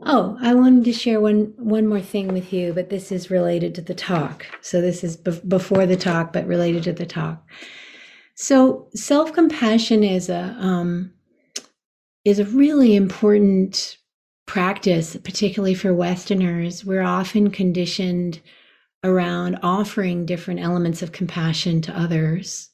Oh, I wanted to share one more thing with you, but this is related to the talk. So this is before the talk, but related to the talk. So self-compassion is a really important practice, particularly for Westerners. We're often conditioned around offering different elements of compassion to others: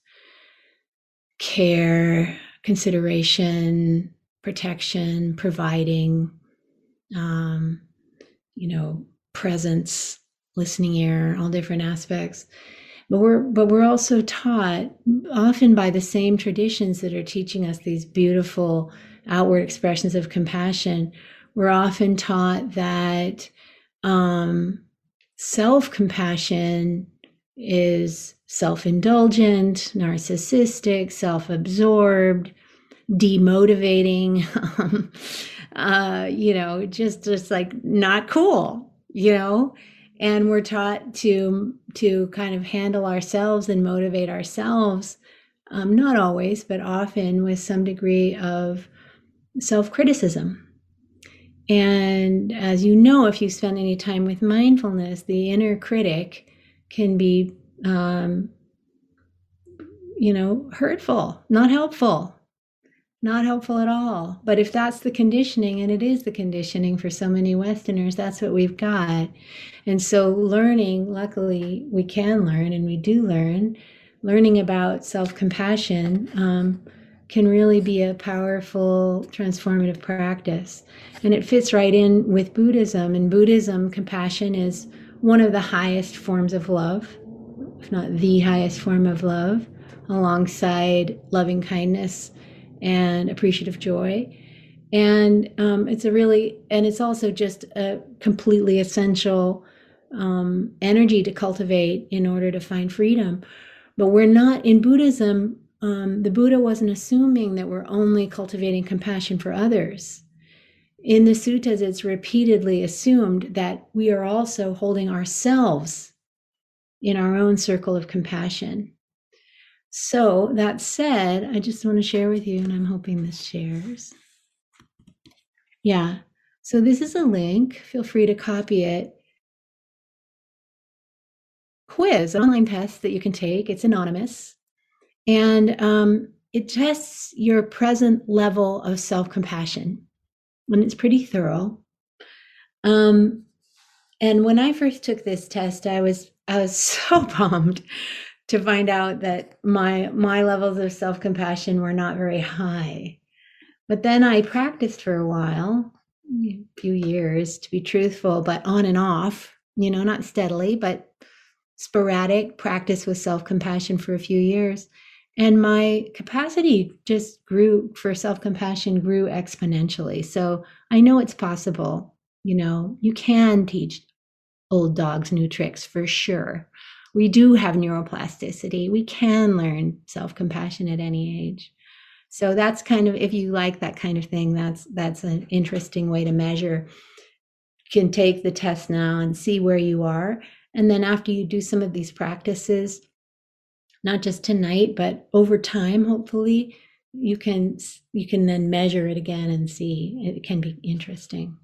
care, consideration, protection, providing, um, presence, listening ear, all different aspects. But we're also taught, often by the same traditions that are teaching us these beautiful outward expressions of compassion. We're often taught that self-compassion is self-indulgent, narcissistic, self-absorbed, demotivating, just like not cool, and we're taught to kind of handle ourselves and motivate ourselves, not always, but often with some degree of self-criticism. And as you know, if you spend any time with mindfulness, the inner critic can be, hurtful, not helpful at all. But if that's the conditioning, and it is the conditioning for so many Westerners, that's what we've got. And so learning, luckily we can learn, and we do learning about self-compassion can really be a powerful transformative practice. And it fits right in with Buddhism. In Buddhism, compassion is one of the highest forms of love, if not the highest form of love, alongside loving kindness and appreciative joy. And it's also just a completely essential energy to cultivate in order to find freedom. But we're not, in Buddhism, the Buddha wasn't assuming that we're only cultivating compassion for others. In the suttas, it's repeatedly assumed that we are also holding ourselves in our own circle of compassion. So that said, I just want to share with you, and I'm hoping this shares. Yeah. So this is a link. Feel free to copy it. Quiz, an online test that you can take. It's anonymous. And it tests your present level of self-compassion. And it's pretty thorough. And when I first took this test, I was so bummed to find out that my levels of self-compassion were not very high. But then I practiced for a while, a few years to be truthful, but on and off, not steadily, but sporadic practice with self-compassion for a few years. And my capacity just grew for self-compassion grew exponentially. So I know it's possible. You can teach old dogs new tricks for sure. We do have neuroplasticity. We can learn self-compassion at any age. So that's kind of, if you like that kind of thing, that's an interesting way to measure. You can take the test now and see where you are. And then after you do some of these practices, not just tonight, but over time, hopefully, you can then measure it again and see. It can be interesting.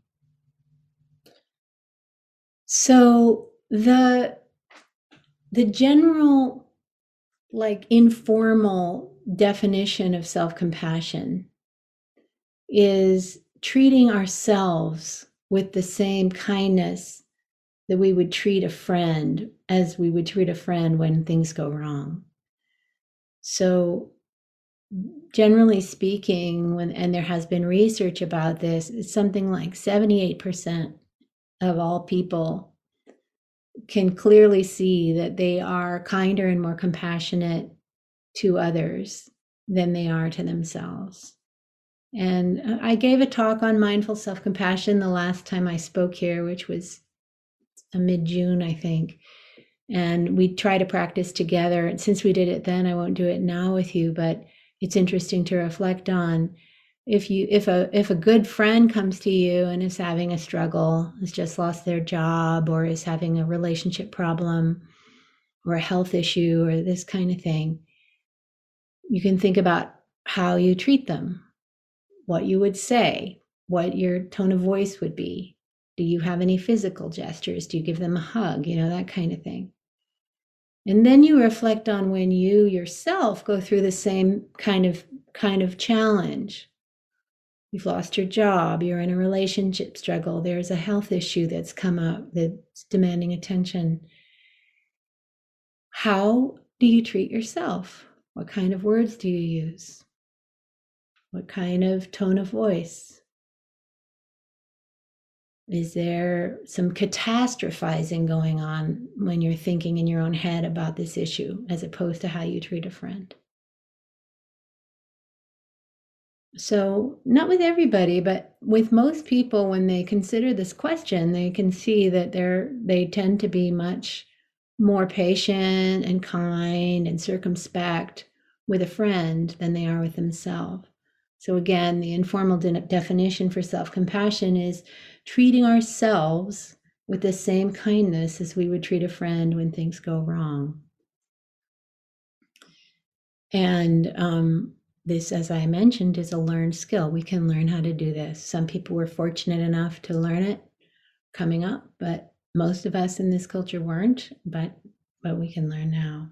So the general, like, informal definition of self-compassion is treating ourselves with the same kindness that we would treat a friend as we would treat a friend when things go wrong. So generally speaking, and there has been research about this, it's something like 78% of all people can clearly see that they are kinder and more compassionate to others than they are to themselves. And I gave a talk on mindful self-compassion the last time I spoke here, which was mid-June, I think. And we try to practice together. And since we did it then, I won't do it now with you, but it's interesting to reflect on. If a good friend comes to you and is having a struggle, has just lost their job, or is having a relationship problem or a health issue or this kind of thing, you can think about how you treat them, what you would say, what your tone of voice would be, Do you have any physical gestures? Do you give them a hug? That kind of thing. And then you reflect on when you yourself go through the same kind of challenge. You've lost your job, you're in a relationship struggle, there's a health issue that's come up that's demanding attention. How do you treat yourself? What kind of words do you use? What kind of tone of voice? Is there some catastrophizing going on when you're thinking in your own head about this issue, as opposed to how you treat a friend? So, not with everybody, but with most people, when they consider this question, they can see that they tend to be much more patient and kind and circumspect with a friend than they are with themselves. So again, the informal definition for self-compassion is treating ourselves with the same kindness as we would treat a friend when things go wrong. And this, as I mentioned, is a learned skill. We can learn how to do this. Some people were fortunate enough to learn it coming up, but most of us in this culture weren't, but we can learn now.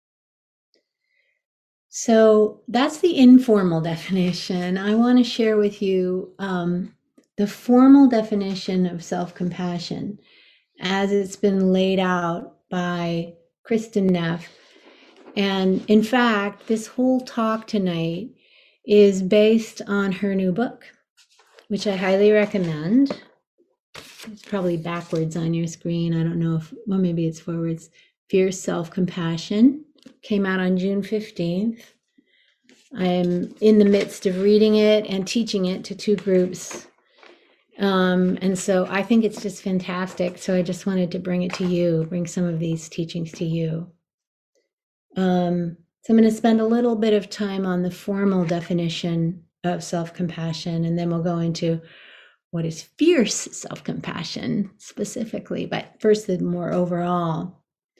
So that's the informal definition. I want to share with you the formal definition of self-compassion as it's been laid out by Kristin Neff. And in fact, this whole talk tonight is based on her new book, which I highly recommend. It's probably backwards on your screen. I don't know well, maybe it's forwards. Fierce Self-Compassion came out on June 15th. I'm in the midst of reading it and teaching it to 2 groups. And so I think it's just fantastic. So I just wanted to bring it to you, bring some of these teachings to you. So I'm going to spend a little bit of time on the formal definition of self-compassion, and then we'll go into what is fierce self-compassion specifically, but first the more overall.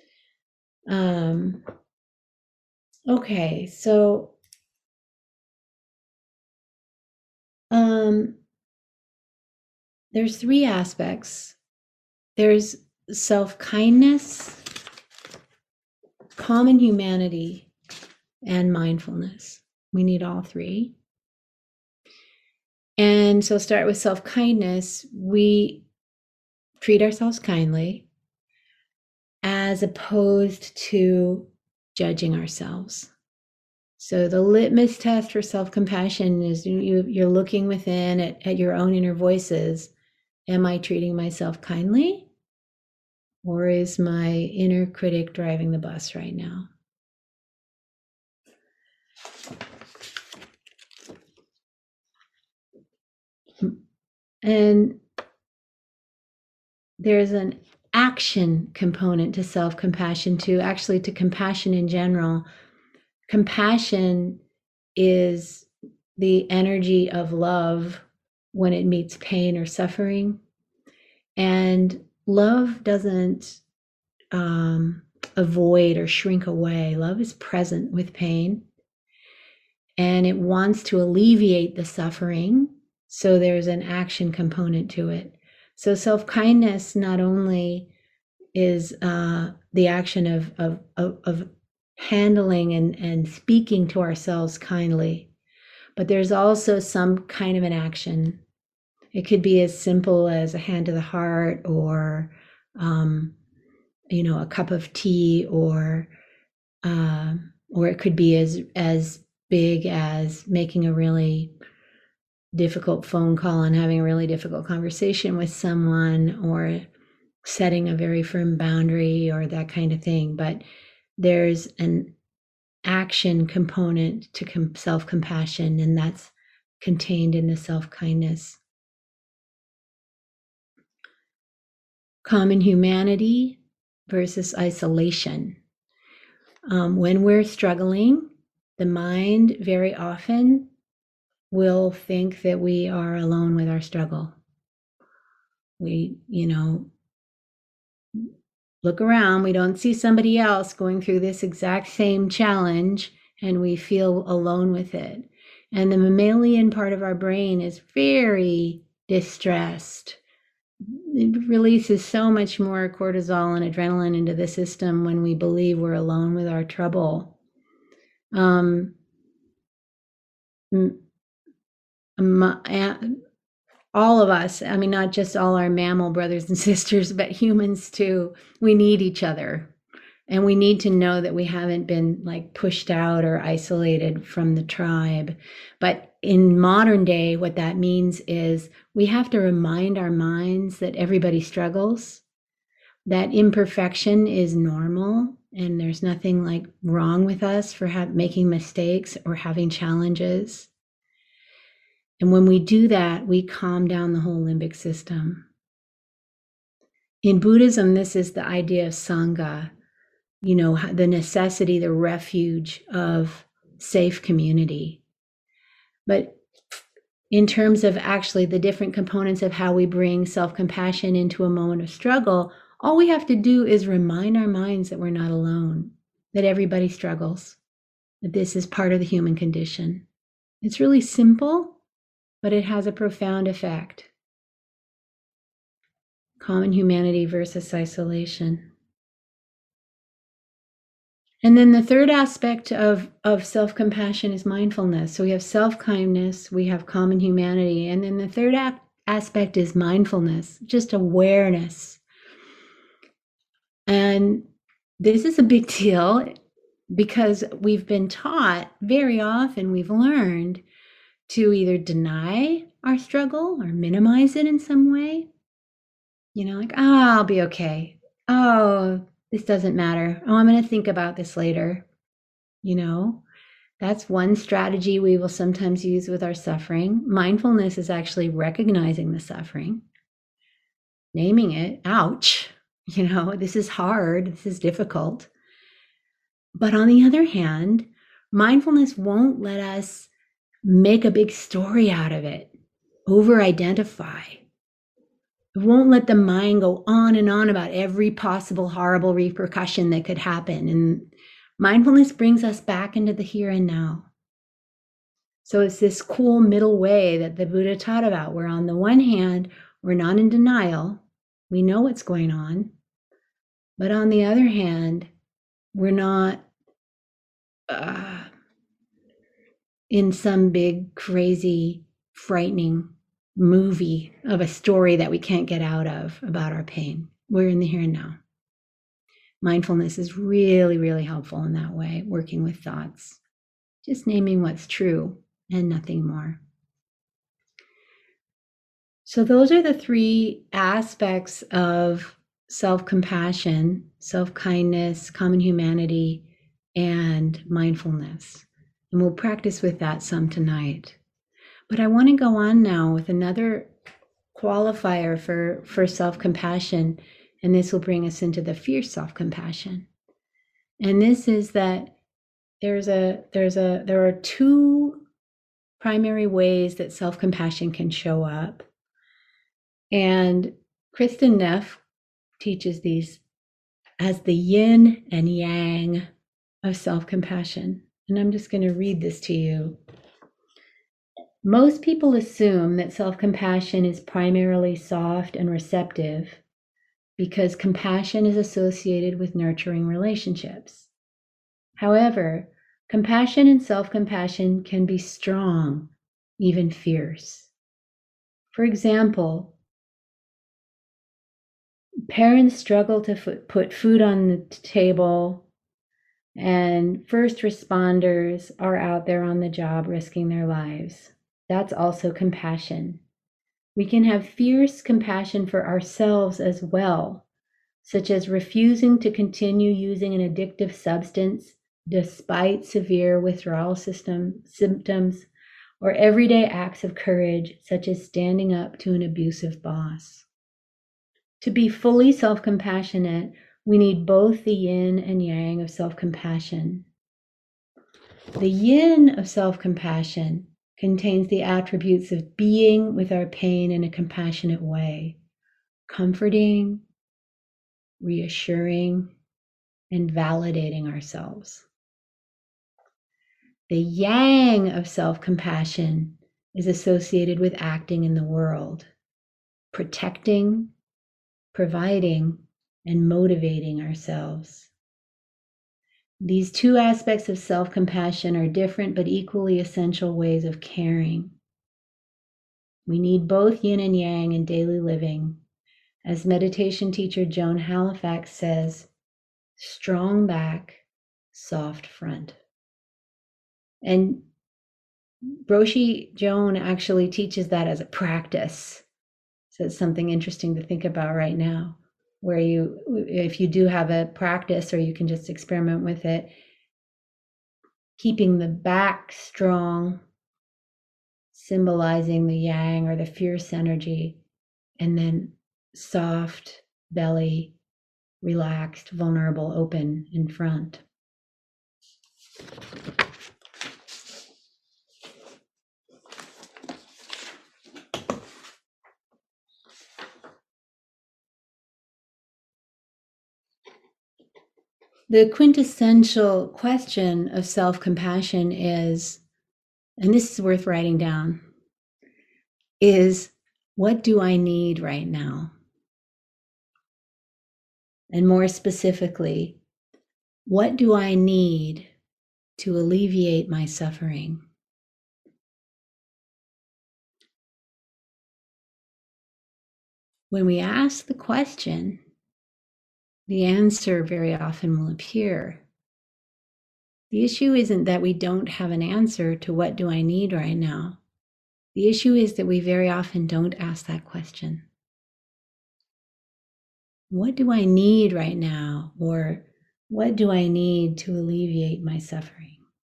Okay, so there's 3 aspects. There's self-kindness, common humanity, and mindfulness. We need all 3. And so start with self-kindness. We treat ourselves kindly as opposed to judging ourselves. So the litmus test for self-compassion is you're looking within at your own inner voices. Am I treating myself kindly? Or is my inner critic driving the bus right now? And there's an action component to self-compassion too, actually to compassion in general. Compassion is the energy of love when it meets pain or suffering. And love doesn't avoid or shrink away. Love is present with pain, and it wants to alleviate the suffering. So there's an action component to it. So self-kindness not only is the action of handling and speaking to ourselves kindly, but there's also some kind of an action. It could be as simple as a hand to the heart, or a cup of tea, or it could be as big as making a really difficult phone call and having a really difficult conversation with someone, or setting a very firm boundary, or that kind of thing. But there's an action component to self-compassion, and that's contained in the self-kindness. Common humanity versus isolation. When we're struggling, the mind very often will think that we are alone with our struggle. We, look around, we don't see somebody else going through this exact same challenge, and we feel alone with it. And the mammalian part of our brain is very distressed it releases so much more cortisol and adrenaline into the system when we believe we're alone with our trouble. All of us, I mean, not just all our mammal brothers and sisters, but humans too, we need each other. And we need to know that we haven't been like pushed out or isolated from the tribe. But in modern day, what that means is we have to remind our minds that everybody struggles, that imperfection is normal, and there's nothing like wrong with us for making mistakes or having challenges. And when we do that, we calm down the whole limbic system. In Buddhism, this is the idea of Sangha, you know, the necessity, the refuge of safe community. But in terms of actually the different components of how we bring self-compassion into a moment of struggle, all we have to do is remind our minds that we're not alone, that everybody struggles, that this is part of the human condition. It's really simple, but it has a profound effect. Common humanity versus isolation. And then the third aspect of self-compassion is mindfulness. So we have self-kindness, we have common humanity, and then the third aspect is mindfulness, just awareness. And this is a big deal because we've been taught very often, we've learned to either deny our struggle or minimize it in some way. You know, like, I'll be okay. Oh, this doesn't matter. Oh, I'm going to think about this later. You know, that's one strategy we will sometimes use with our suffering. Mindfulness is actually recognizing the suffering, naming it, ouch, you know, this is hard, this is difficult. But on the other hand, mindfulness won't let us make a big story out of it, over-identify. It won't let the mind go on and on about every possible horrible repercussion that could happen. And mindfulness brings us back into the here and now. So it's this cool middle way that the Buddha taught about, where on the one hand, we're not in denial. We know what's going on. But on the other hand, we're not in some big, crazy, frightening movie of a story that we can't get out of about our pain. We're in the here and now. Mindfulness is really, really helpful in that way, working with thoughts, just naming what's true and nothing more. So those are the three aspects of self-compassion, self-kindness, common humanity, and mindfulness. And we'll practice with that some tonight. But I want to go on now with another qualifier for self-compassion, and this will bring us into the fierce self-compassion. And this is that there are two primary ways that self-compassion can show up. And Kristin Neff teaches these as the yin and yang of self-compassion. And I'm just going to read this to you. Most people assume that self-compassion is primarily soft and receptive because compassion is associated with nurturing relationships. However, compassion and self-compassion can be strong, even fierce. For example, parents struggle to put food on the table, and first responders are out there on the job risking their lives. That's also compassion. We can have fierce compassion for ourselves as well, such as refusing to continue using an addictive substance despite severe withdrawal symptoms, or everyday acts of courage, such as standing up to an abusive boss. To be fully self-compassionate, we need both the yin and yang of self-compassion. The yin of self-compassion contains the attributes of being with our pain in a compassionate way, comforting, reassuring, and validating ourselves. The yang of self-compassion is associated with acting in the world, protecting, providing, and motivating ourselves. These two aspects of self-compassion are different but equally essential ways of caring. We need both yin and yang in daily living. As meditation teacher Joan Halifax says, strong back, soft front. And Roshi Joan actually teaches that as a practice. So it's something interesting to think about right now, where if you do have a practice or you can just experiment with it, keeping the back strong, symbolizing the yang or the fierce energy, and then soft belly, relaxed, vulnerable, open in front. The quintessential question of self-compassion is, and this is worth writing down, is what do I need right now? And more specifically, what do I need to alleviate my suffering? When we ask the question, the answer very often will appear. The issue isn't that we don't have an answer to what do I need right now. The issue is that we very often don't ask that question. What do I need right now? Or what do I need to alleviate my suffering?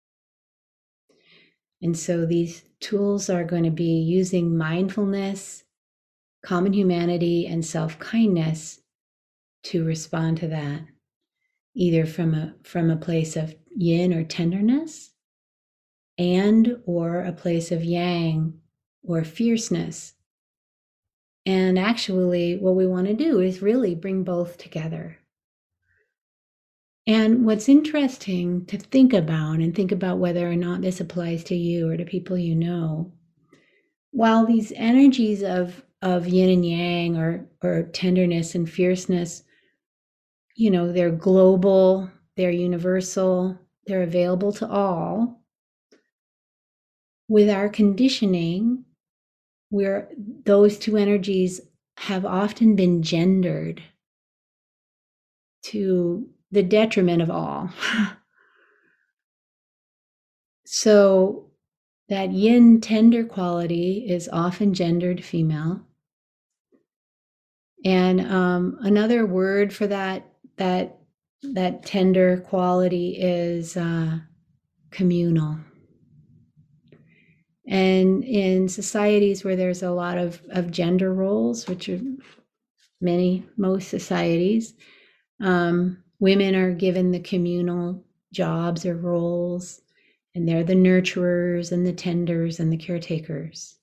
And so these tools are going to be using mindfulness, common humanity, and self-kindness to respond to that, either from a place of yin or tenderness, and or a place of yang or fierceness. And actually, what we want to do is really bring both together. And what's interesting to think about whether or not this applies to you or to people you know, while these energies of yin and yang or tenderness and fierceness, they're global, they're universal, they're available to all. With our conditioning, those two energies have often been gendered to the detriment of all. So that yin tender quality is often gendered female. And another word for that tender quality is communal. And in societies where there's a lot of gender roles, which are most societies, women are given the communal jobs or roles, and they're the nurturers and the tenders and the caretakers.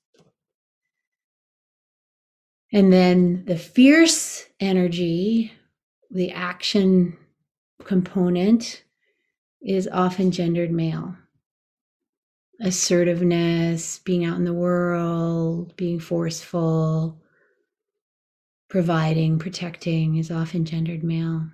And then the fierce energy, the action component, is often gendered male. Assertiveness, being out in the world, being forceful, providing, protecting is often gendered male.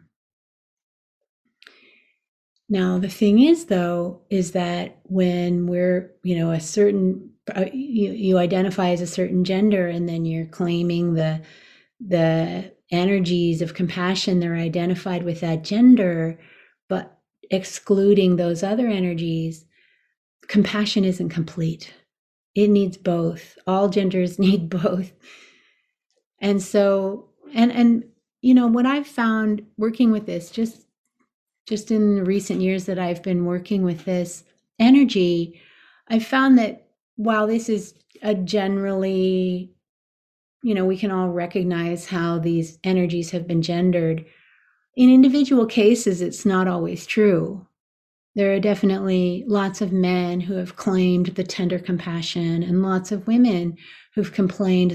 Now, the thing is, though, is that when we're, a certain, you identify as a certain gender, and then you're claiming the energies of compassion that are identified with that gender, but excluding those other energies, compassion isn't complete. It needs both. All genders need both. And so, and what I've found working with this, just in the recent years that I've been working with this energy, I've found that while this is a generally, we can all recognize how these energies have been gendered, in individual cases, it's not always true. There are definitely lots of men who have claimed the tender compassion, and lots of women who've claimed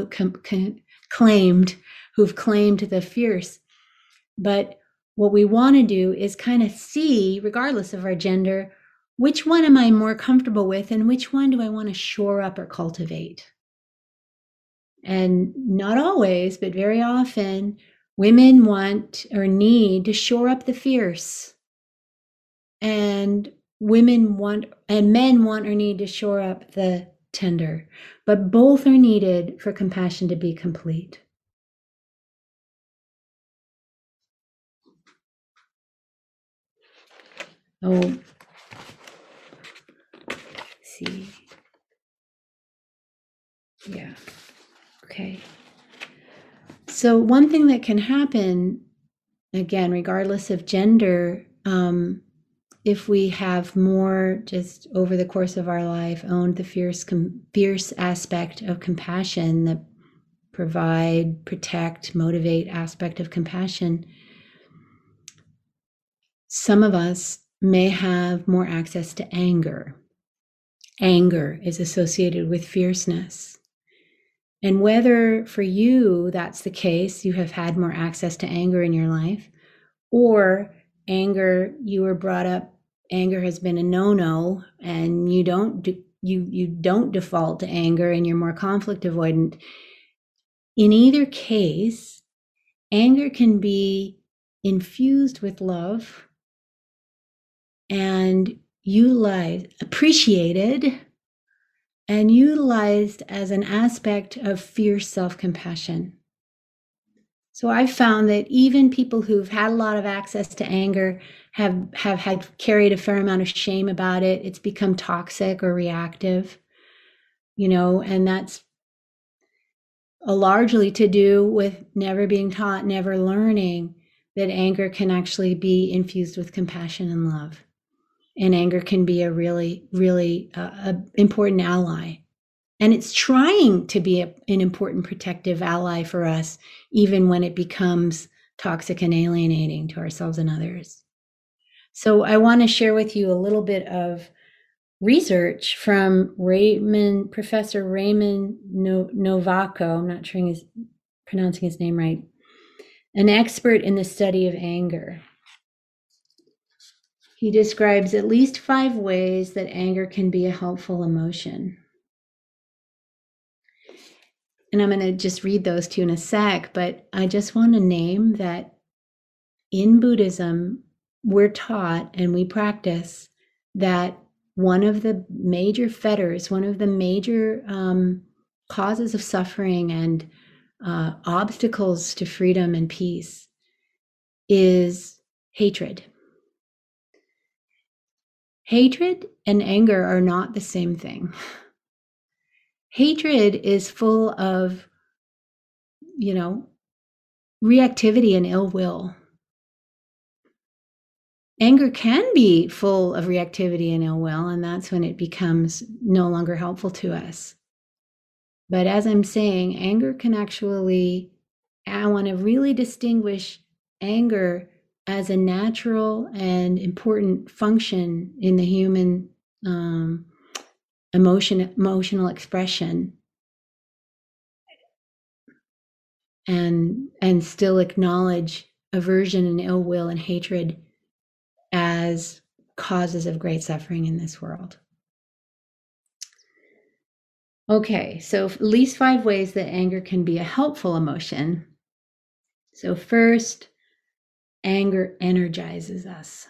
the fierce. But what we want to do is kind of see, regardless of our gender, which one am I more comfortable with and which one do I want to shore up or cultivate? And not always, but very often, women want or need to shore up the fierce. And women want, and men want or need to shore up the tender. But both are needed for compassion to be complete. Oh, see. Yeah. Okay. So one thing that can happen, again, regardless of gender, if we have more just over the course of our life owned the fierce aspect of compassion, the provide, protect, motivate aspect of compassion, some of us may have more access to anger. Anger is associated with fierceness. And whether for you that's the case, you have had more access to anger in your life, or anger, you were brought up, anger has been a no-no, and you don't default to anger and you're more conflict avoidant. In either case, anger can be infused with love and appreciated and utilized as an aspect of fierce self-compassion. So I've found that even people who've had a lot of access to anger have had carried a fair amount of shame about it. It's become toxic or reactive, and that's largely to do with never being taught, never learning that anger can actually be infused with compassion and love. And anger can be a really, really important ally. And it's trying to be an important protective ally for us, even when it becomes toxic and alienating to ourselves and others. So I want to share with you a little bit of research from Professor Raymond Novaco. I'm not sure he's pronouncing his name right. An expert in the study of anger. He describes at least 5 ways that anger can be a helpful emotion. And I'm going to just read those to you in a sec, but I just want to name that in Buddhism, we're taught and we practice that one of the major fetters, one of the major causes of suffering and obstacles to freedom and peace is hatred. Hatred and anger are not the same thing. Hatred is full of, reactivity and ill will. Anger can be full of reactivity and ill will, and that's when it becomes no longer helpful to us. But as I'm saying, anger can actually, I want to really distinguish anger as a natural and important function in the human emotional expression, and still acknowledge aversion and ill will and hatred as causes of great suffering in this world. Okay, so at least 5 ways that anger can be a helpful emotion. So first, anger energizes us.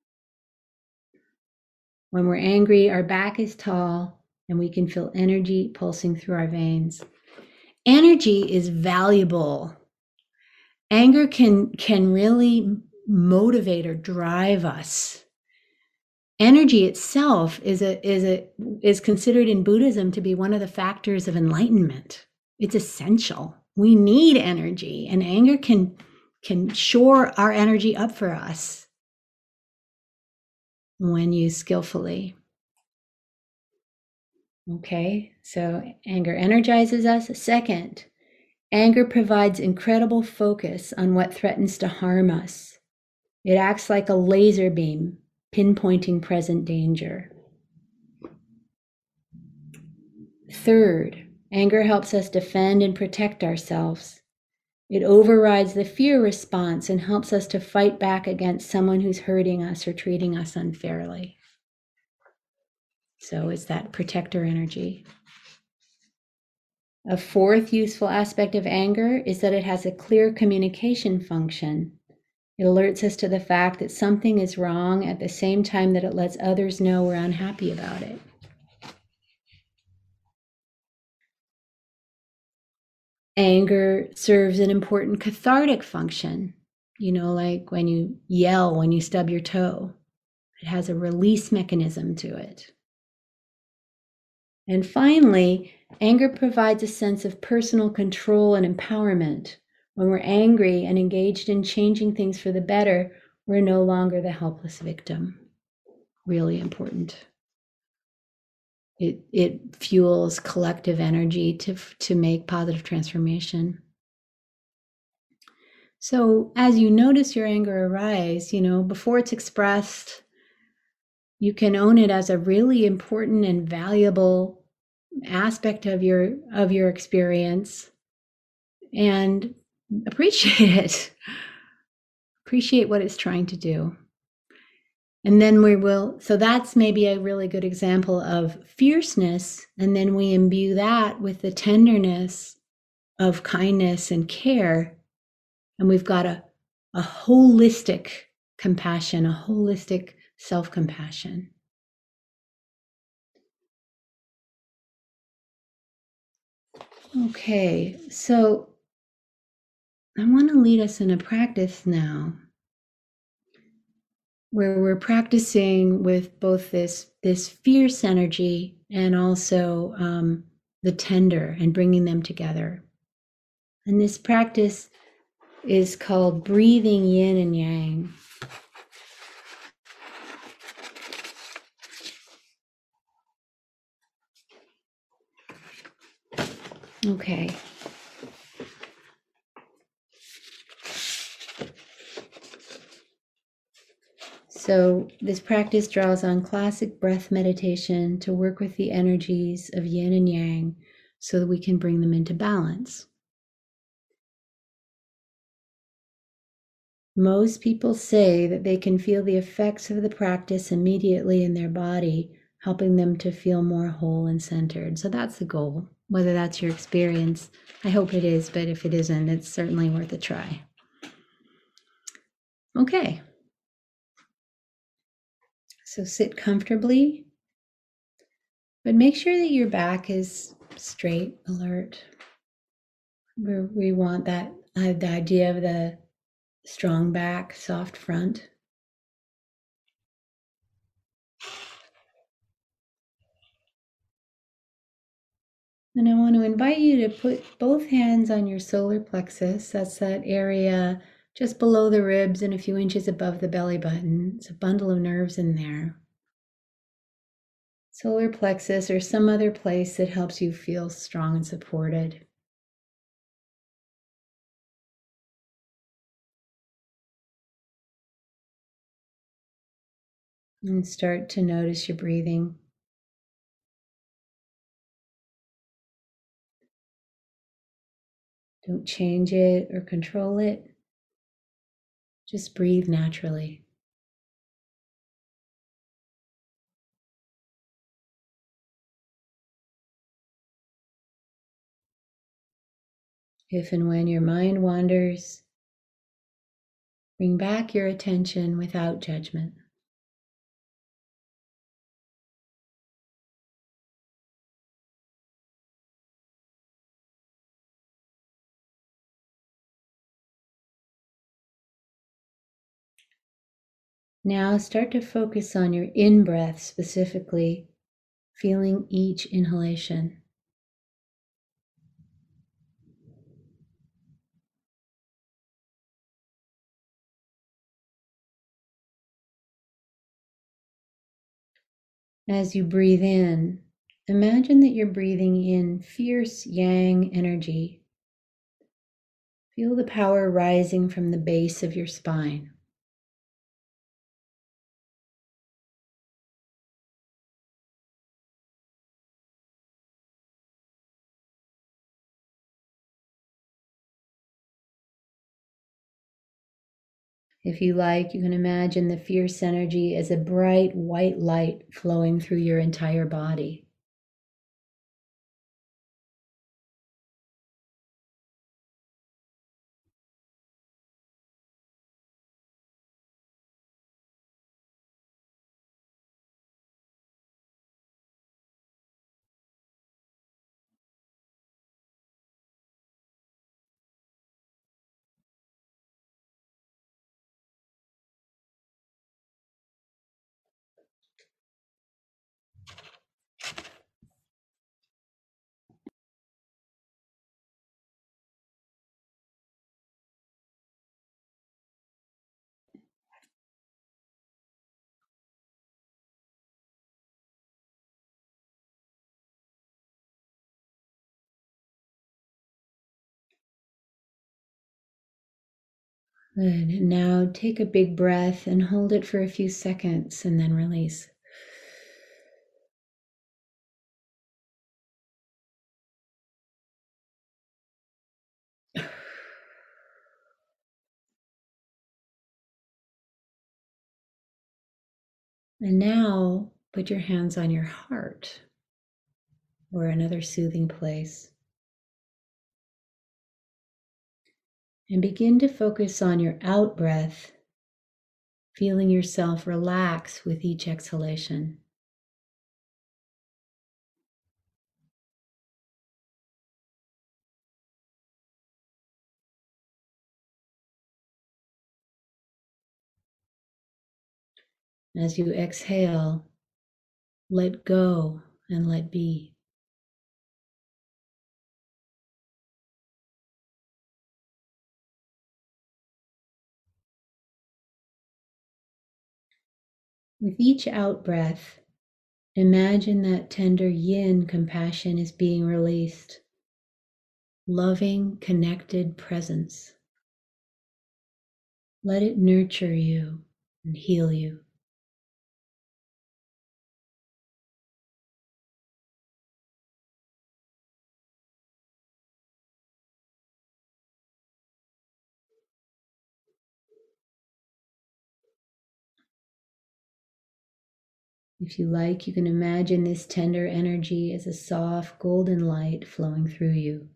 When we're angry, our back is tall and we can feel energy pulsing through our veins. Energy is valuable. Anger can really motivate or drive us. Energy itself is considered in Buddhism to be one of the factors of enlightenment. It's essential. We need energy, and anger can shore our energy up for us when used skillfully. Okay, so anger energizes us. Second, anger provides incredible focus on what threatens to harm us. It acts like a laser beam, pinpointing present danger. Third, anger helps us defend and protect ourselves. It overrides the fear response and helps us to fight back against someone who's hurting us or treating us unfairly. So it's that protector energy. A fourth useful aspect of anger is that it has a clear communication function. It alerts us to the fact that something is wrong at the same time that it lets others know we're unhappy about it. Anger serves an important cathartic function, like when you yell when you stub your toe. It has a release mechanism to it. And finally, anger provides a sense of personal control and empowerment. When we're angry and engaged in changing things for the better, we're no longer the helpless victim. Really important. It fuels collective energy to make positive transformation. So as you notice your anger arise, before it's expressed, you can own it as a really important and valuable aspect of your experience and appreciate it. Appreciate what it's trying to do. And then so that's maybe a really good example of fierceness. And then we imbue that with the tenderness of kindness and care. And we've got a holistic compassion, a holistic self-compassion. Okay, so I want to lead us in a practice now where we're practicing with both this fierce energy and also the tender and bringing them together. And this practice is called breathing yin and yang. Okay. So this practice draws on classic breath meditation to work with the energies of yin and yang so that we can bring them into balance. Most people say that they can feel the effects of the practice immediately in their body, helping them to feel more whole and centered. So that's the goal. Whether that's your experience, I hope it is, but if it isn't, it's certainly worth a try. Okay. So sit comfortably, but make sure that your back is straight, alert. We want that, the idea of the strong back, soft front. And I want to invite you to put both hands on your solar plexus. That's that area just below the ribs and a few inches above the belly button. It's a bundle of nerves in there. Solar plexus or some other place that helps you feel strong and supported. And start to notice your breathing. Don't change it or control it. Just breathe naturally. If and when your mind wanders, bring back your attention without judgment. Now start to focus on your in-breath specifically, feeling each inhalation. As you breathe in, imagine that you're breathing in fierce yang energy. Feel the power rising from the base of your spine. If you like, you can imagine the fierce energy as a bright white light flowing through your entire body. Good. And now take a big breath and hold it for a few seconds and then release. And now put your hands on your heart or another soothing place. And begin to focus on your out breath, feeling yourself relax with each exhalation. As you exhale, let go and let be. With each out breath, imagine that tender yin compassion is being released, loving, connected presence. Let it nurture you and heal you. If you like, you can imagine this tender energy as a soft golden light flowing through you.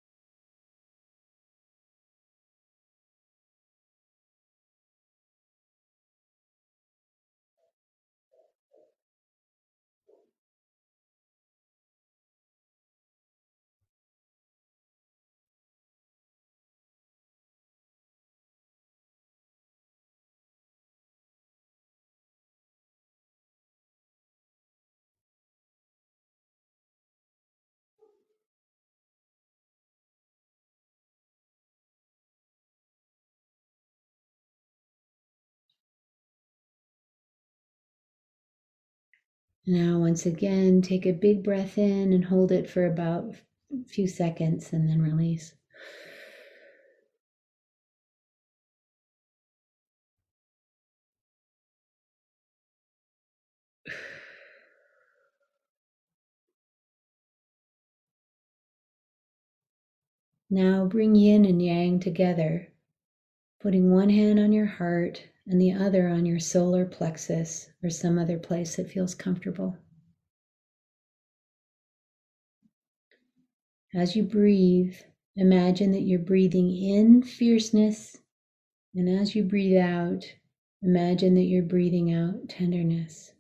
Now, once again, take a big breath in and hold it for about a few seconds and then release. Now bring yin and yang together, putting one hand on your heart and the other on your solar plexus or some other place that feels comfortable. As you breathe, imagine that you're breathing in fierceness, and as you breathe out, imagine that you're breathing out tenderness.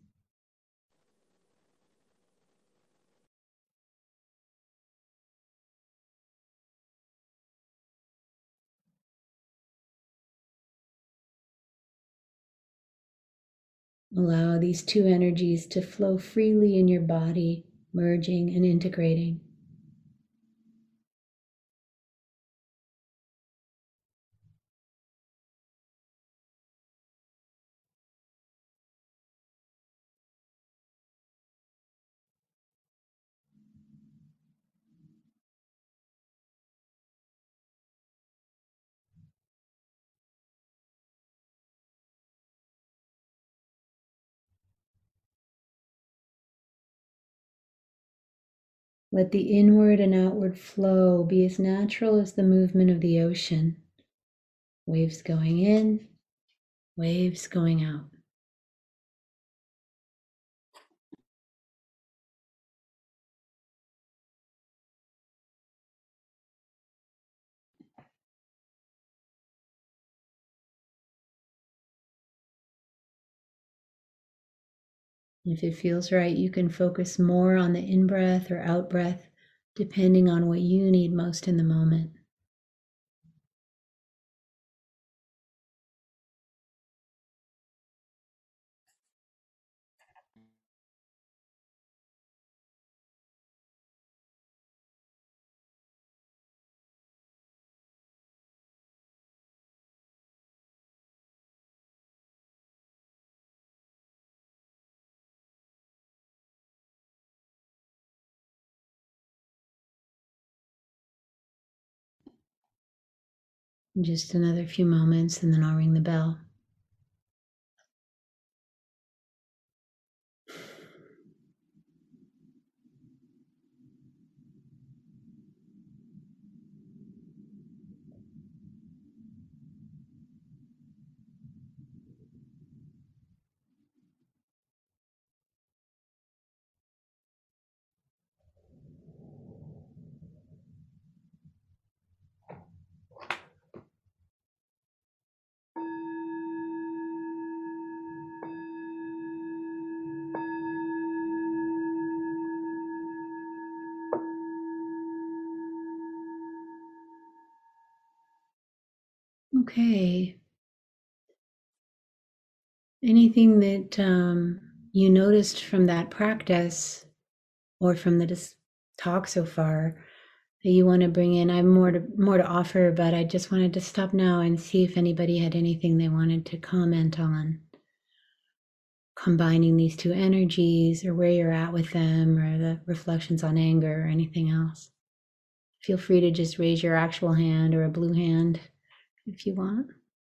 Allow these two energies to flow freely in your body, merging and integrating. Let the inward and outward flow be as natural as the movement of the ocean. Waves going in, waves going out. If it feels right, you can focus more on the in breath or out breath, depending on what you need most in the moment. Just another few moments and then I'll ring the bell. Okay. Anything that you noticed from that practice or from the talk so far that you want to bring in? I have more to offer, but I just wanted to stop now and see if anybody had anything they wanted to comment on, combining these two energies or where you're at with them or the reflections on anger or anything else. Feel free to just raise your actual hand or a blue hand if you want.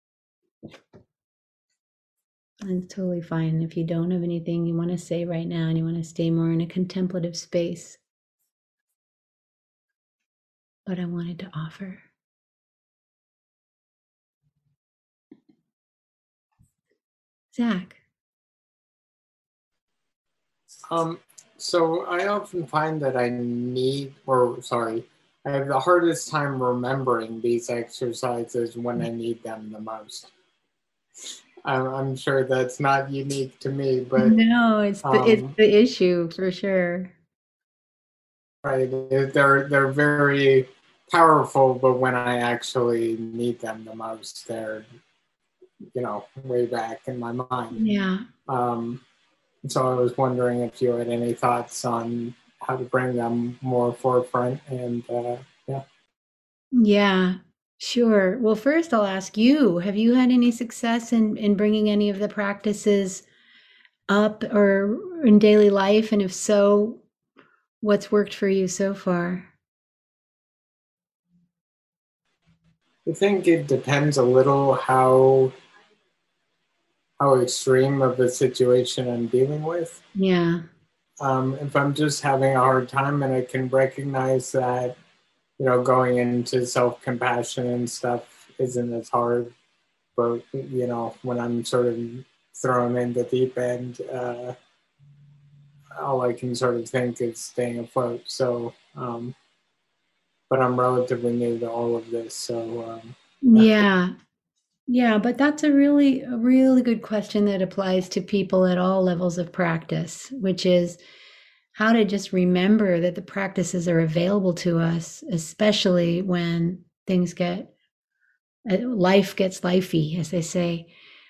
And it's totally fine if you don't have anything you want to say right now and you want to stay more in a contemplative space. But I wanted to offer. Zach. So I often find that I have the hardest time remembering these exercises when I need them the most. I'm sure that's not unique to me, but No, it's the issue for sure. right, they're very powerful, but when I actually need them the most, they're way back in my mind. Yeah. So I was wondering if you had any thoughts on how to bring them more forefront and yeah. Yeah, sure. Well, first I'll ask you, have you had any success in bringing any of the practices up or in daily life? And if so, what's worked for you so far? I think it depends a little how extreme of a situation I'm dealing with. Yeah. If I'm just having a hard time and I can recognize that, going into self-compassion and stuff isn't as hard, but, when I'm sort of thrown in the deep end, all I can sort of think is staying afloat. So, but I'm relatively new to all of this. So, Yeah. Yeah, but that's a really good question that applies to people at all levels of practice, which is how to just remember that the practices are available to us, especially when things get life gets lifey, as they say.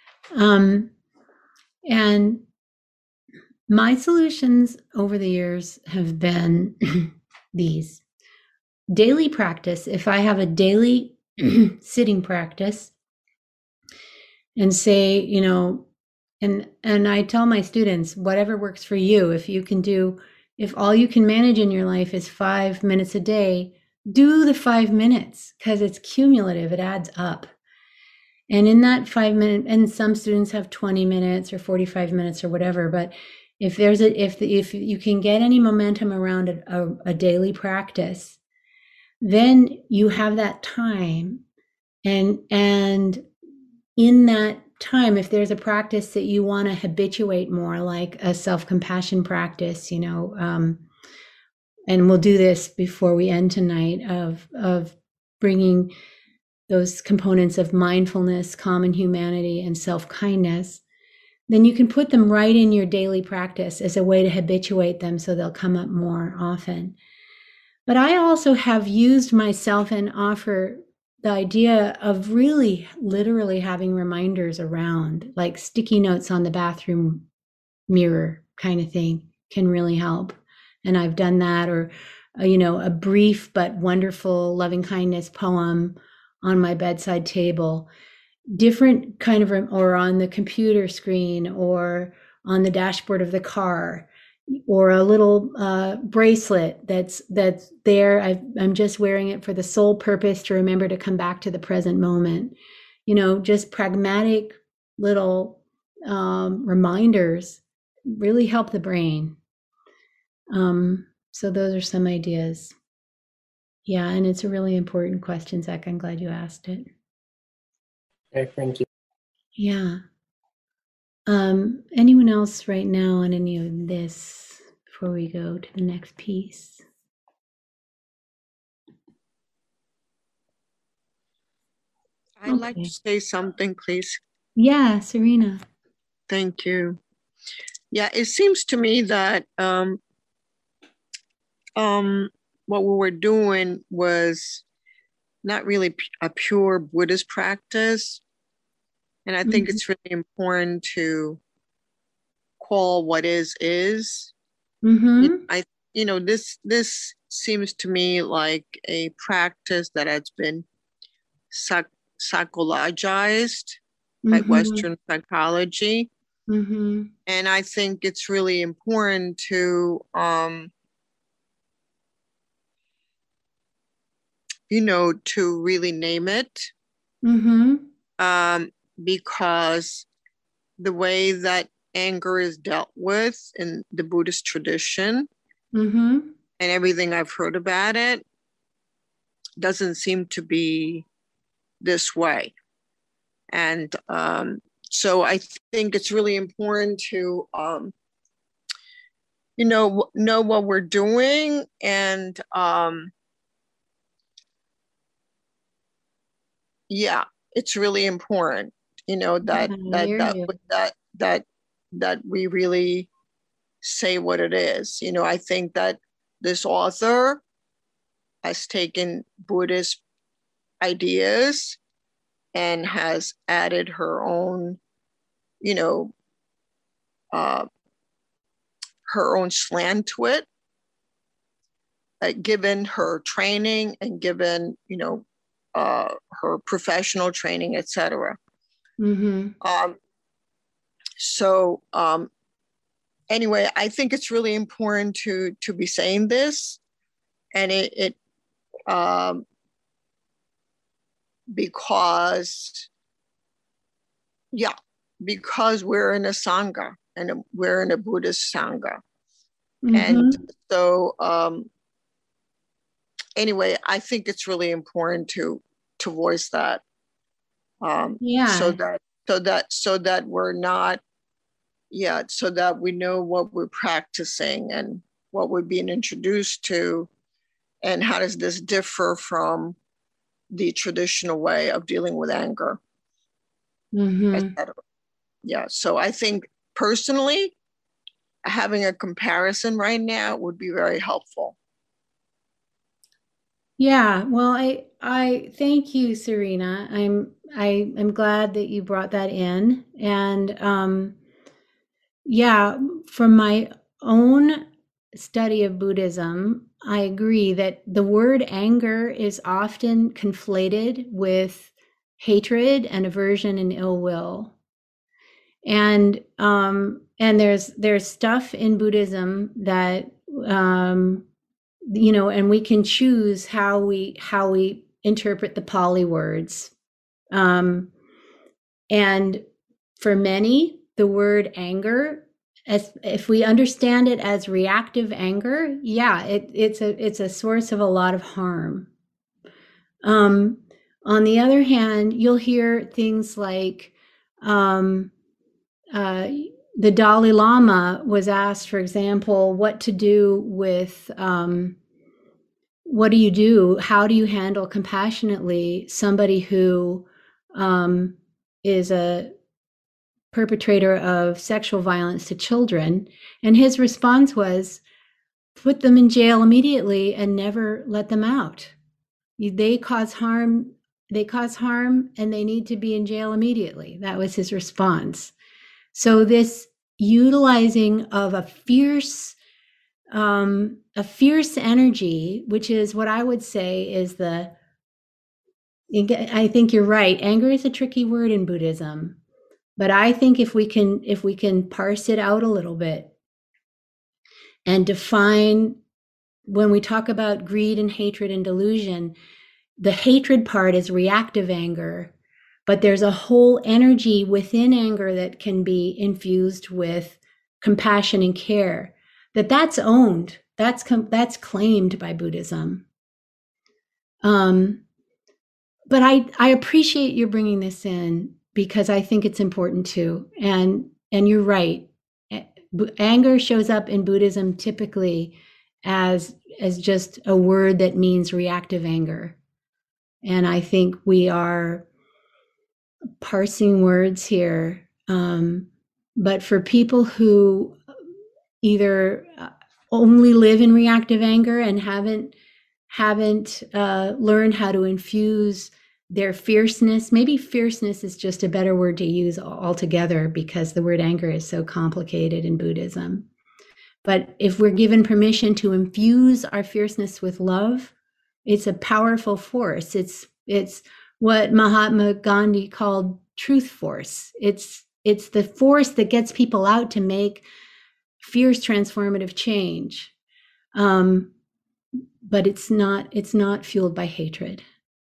And my solutions over the years have been these daily practice. If I have a daily sitting practice and say, and I tell my students, whatever works for you, if all you can manage in your life is 5 minutes a day, do the 5 minutes because it's cumulative, it adds up. And in that 5 minute, and some students have 20 minutes or 45 minutes or whatever, but if you can get any momentum around a daily practice, then you have that time. And in that time, if there's a practice that you want to habituate more, like a self-compassion practice, and we'll do this before we end tonight, of bringing those components of mindfulness, common humanity, and self-kindness, then you can put them right in your daily practice as a way to habituate them so they'll come up more often. But I also have used myself and offer the idea of really literally having reminders around, like sticky notes on the bathroom mirror kind of thing can really help. And I've done that, or a brief but wonderful loving kindness poem on my bedside table, different kind of, or on the computer screen or on the dashboard of the car. or a little bracelet that's there. I'm just wearing it for the sole purpose to remember to come back to the present moment. You know, just pragmatic little reminders really help the brain. So those are some ideas. Yeah, and it's a really important question, Zach. I'm glad you asked it. Okay, thank you. Yeah. Anyone else right now on any of this before we go to the next piece? I'd like to say something, please. Yeah, Serena. Thank you. Yeah, it seems to me that what we were doing was not really a pure Buddhist practice. And I think it's really important to call what is. This seems to me like a practice that has been psychologized by Western psychology. And I think it's really important to, to really name it. Because the way that anger is dealt with in the Buddhist tradition and everything I've heard about it doesn't seem to be this way. And so I think it's really important to, know what we're doing, and yeah, it's really important, that we really say what it is. I think that this author has taken Buddhist ideas and has added her own, her own slant to it, given her training and given, her professional training, etc. Anyway, I think it's really important to be saying this, and because we're in a Sangha, and we're in a Buddhist Sangha. And so anyway, I think it's really important to voice that. So that we're not, so that we know what we're practicing and what we're being introduced to, and how does this differ from the traditional way of dealing with anger, etc. Yeah, so I think personally, having a comparison right now would be very helpful. Yeah, well, I thank you, Serena. I'm glad that you brought that in, and yeah, from my own study of Buddhism, I agree that the word anger is often conflated with hatred and aversion and ill will. And there's stuff in Buddhism that and we can choose how we interpret the Pali words. And for many, the word anger, if we understand it as reactive anger, it's a source of a lot of harm. On the other hand, you'll hear things like the Dalai Lama was asked, for example, what to do with what do you do? How do you handle compassionately somebody who is a perpetrator of sexual violence to children? And his response was, put them in jail immediately and never let them out. They cause harm, and they need to be in jail immediately. That was his response. So this utilizing of a fierce energy, which is what I would say is I think you're right. Anger is a tricky word in Buddhism, but I think if we can parse it out a little bit, and define, when we talk about greed and hatred and delusion, the hatred part is reactive anger, but there's a whole energy within anger that can be infused with compassion and care. That's owned. That's claimed by Buddhism. But I appreciate you bringing this in, because I think it's important too. And you're right. Anger shows up in Buddhism typically as just a word that means reactive anger. And I think we are parsing words here. But for people who either only live in reactive anger and haven't learned how to infuse their fierceness, maybe fierceness is just a better word to use altogether, because the word anger is so complicated in Buddhism. But if we're given permission to infuse our fierceness with love, it's a powerful force. It's what Mahatma Gandhi called truth force. It's the force that gets people out to make fierce transformative change. But it's not fueled by hatred.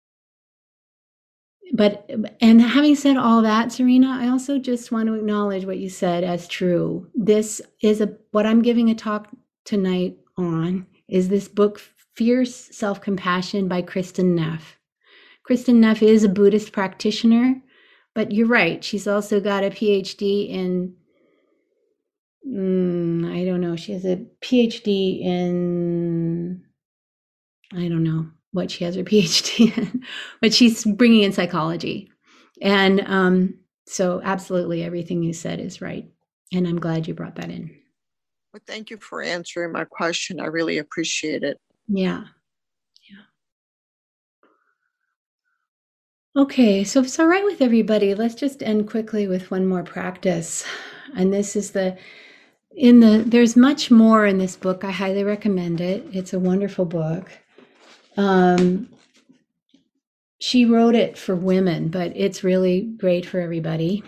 And having said all that, Serena, I also just want to acknowledge what you said as true. This is what I'm giving a talk tonight on is this book, Fierce Self-Compassion by Kristin Neff. Kristin Neff is a Buddhist practitioner, but you're right. She's also got a PhD in, I don't know. She has a PhD in, I don't know what she has her PhD in, but she's bringing in psychology. And so absolutely everything you said is right. And I'm glad you brought that in. Well, thank you for answering my question. I really appreciate it. Yeah. Okay, so if it's all right with everybody, let's just end quickly with one more practice. And this is there's much more in this book. I highly recommend it. It's a wonderful book. She wrote it for women, but it's really great for everybody.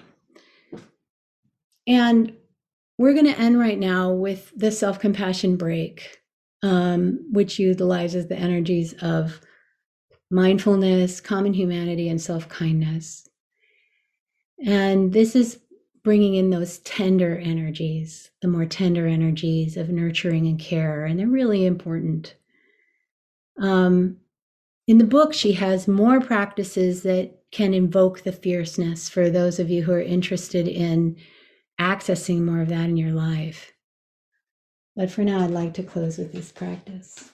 And we're going to end right now with the self-compassion break, which utilizes the energies of mindfulness, common humanity, and self-kindness. And this is bringing in those tender energies, the more tender energies of nurturing and care, and they're really important. In the book, she has more practices that can invoke the fierceness for those of you who are interested in accessing more of that in your life. But for now, I'd like to close with this practice.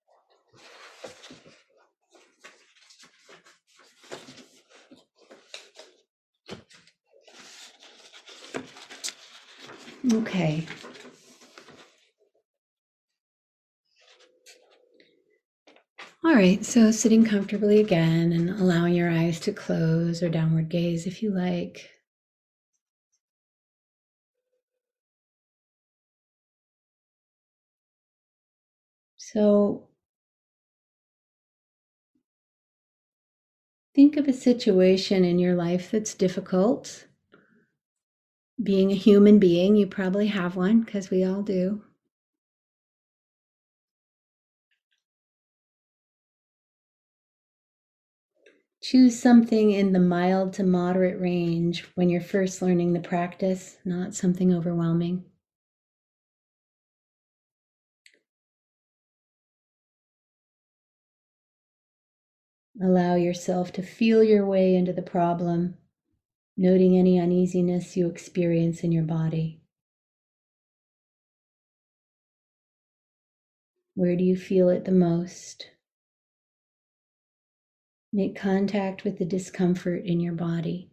Okay. All right, so sitting comfortably again and allowing your eyes to close or downward gaze if you like. So think of a situation in your life that's difficult. Being a human being, you probably have one because we all do. Choose something in the mild to moderate range when you're first learning the practice, not something overwhelming. Allow yourself to feel your way into the problem, noting any uneasiness you experience in your body. Where do you feel it the most? Make contact with the discomfort in your body.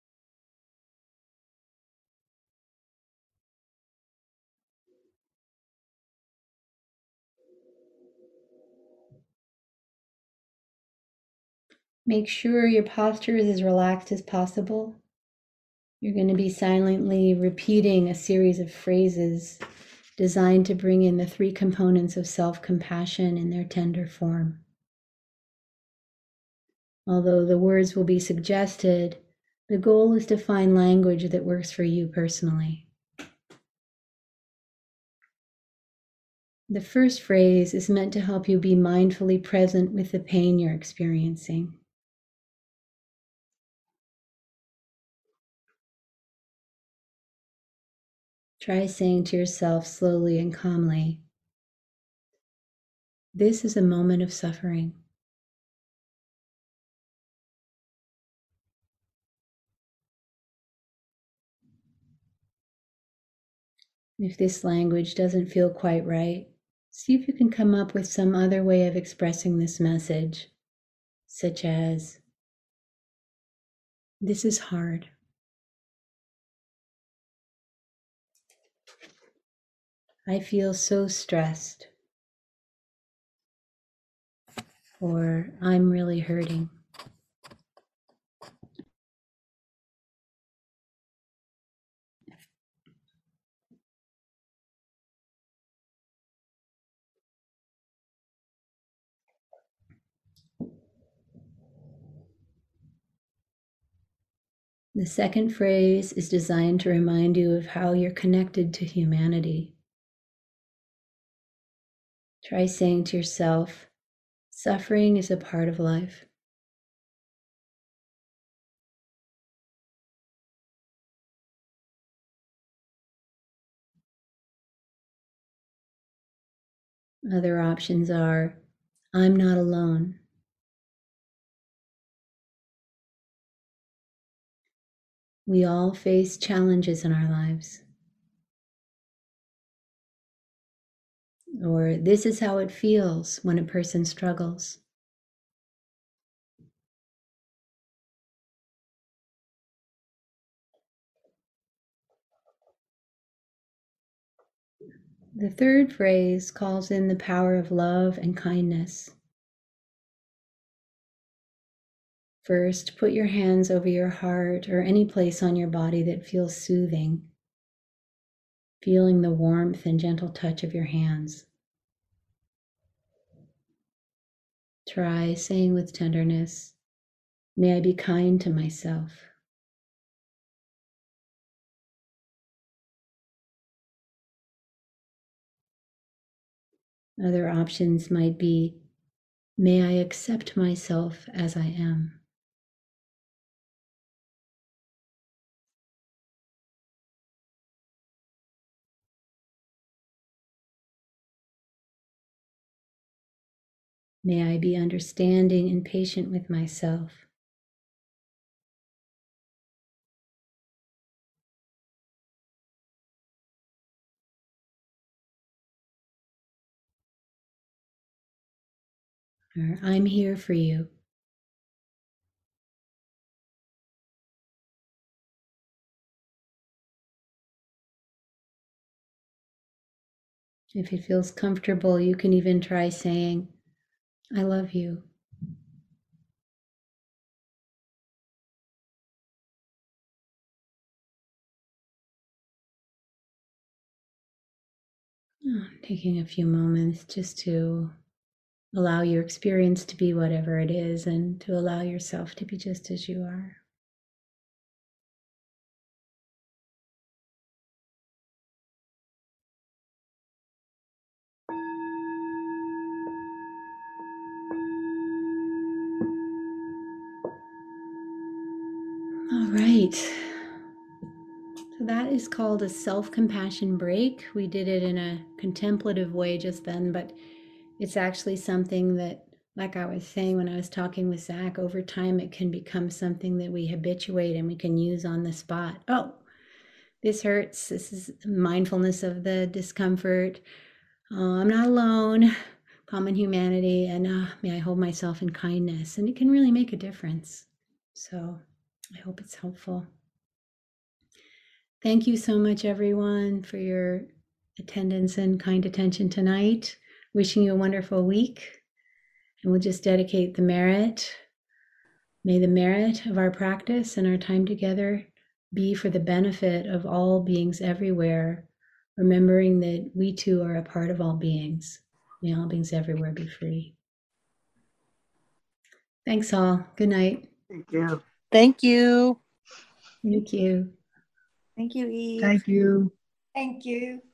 Make sure your posture is as relaxed as possible. You're going to be silently repeating a series of phrases designed to bring in the three components of self-compassion in their tender form. Although the words will be suggested, the goal is to find language that works for you personally. The first phrase is meant to help you be mindfully present with the pain you're experiencing. Try saying to yourself slowly and calmly, "This is a moment of suffering." If this language doesn't feel quite right, see if you can come up with some other way of expressing this message, such as, "This is hard." "I feel so stressed." Or, "I'm really hurting." The second phrase is designed to remind you of how you're connected to humanity. Try saying to yourself, "Suffering is a part of life." Other options are, "I'm not alone." We all face challenges in our lives. Or, "This is how it feels when a person struggles." The third phrase calls in the power of love and kindness. First, put your hands over your heart or any place on your body that feels soothing, feeling the warmth and gentle touch of your hands. Try saying with tenderness, "May I be kind to myself." Other options might be, "May I accept myself as I am." "May I be understanding and patient with myself." Or, "I'm here for you." If it feels comfortable, you can even try saying, "I love you." Taking a few moments just to allow your experience to be whatever it is and to allow yourself to be just as you are. All right. So that is called a self-compassion break. We did it in a contemplative way just then, but it's actually something that, like I was saying when I was talking with Zach, over time it can become something that we habituate and we can use on the spot. Oh, this hurts. This is mindfulness of the discomfort. I'm not alone. Common humanity, and may I hold myself in kindness. And it can really make a difference. So I hope it's helpful. Thank you so much, everyone, for your attendance and kind attention tonight. Wishing you a wonderful week. And we'll just dedicate the merit. May the merit of our practice and our time together be for the benefit of all beings everywhere, remembering that we too are a part of all beings. May all beings everywhere be free. Thanks all. Good night. Thank you. Thank you. Thank you. Thank you, Eve. Thank you. Thank you.